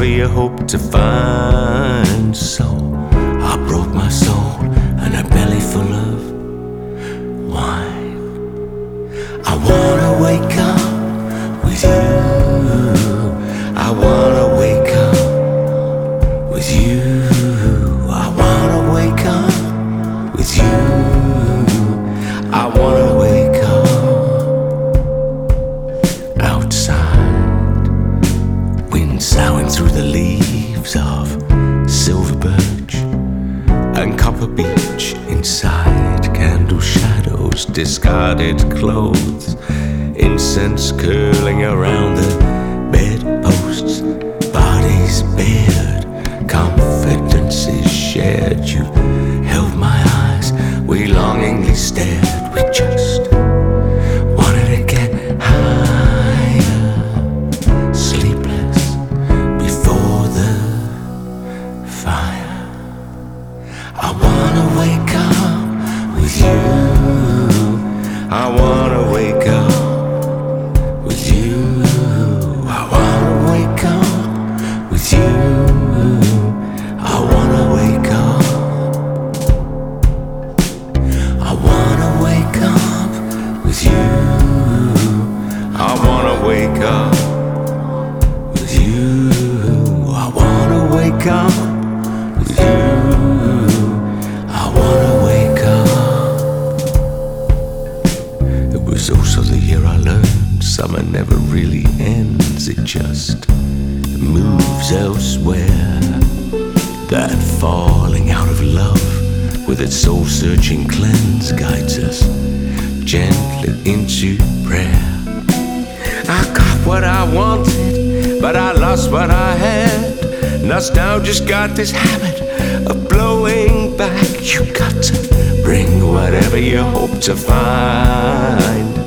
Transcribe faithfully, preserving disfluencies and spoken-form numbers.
whatever you hope to find. So I broke my soul and a belly full of wine. I wanna wake up with you. I wanna wake up with you. I wanna wake up with you. I wanna wake up outside, wind soughing through the leaves of silver birch and copper beech. Inside, candle shadows, discarded clothes, incense curling around the bedposts, bodies bared, confidences shared. You held my eyes, we longingly stared. We just wanted to get higher, sleepless before the fire. I wanna wake up with you. I wanna wake up with you. I wanna wake up with you. I wanna wake up. I wanna wake up with you. I wanna wake up with you. I wanna wake up with you. I wanna wake up. It was also the year I learned summer never really ends, it just moves elsewhere. That falling out of love with its soul-searching cleanse guides us gently into prayer. I got what I wanted, but I lost what I had. Nostalgia's got this habit of blowing back. You got to bring whatever you hope to find.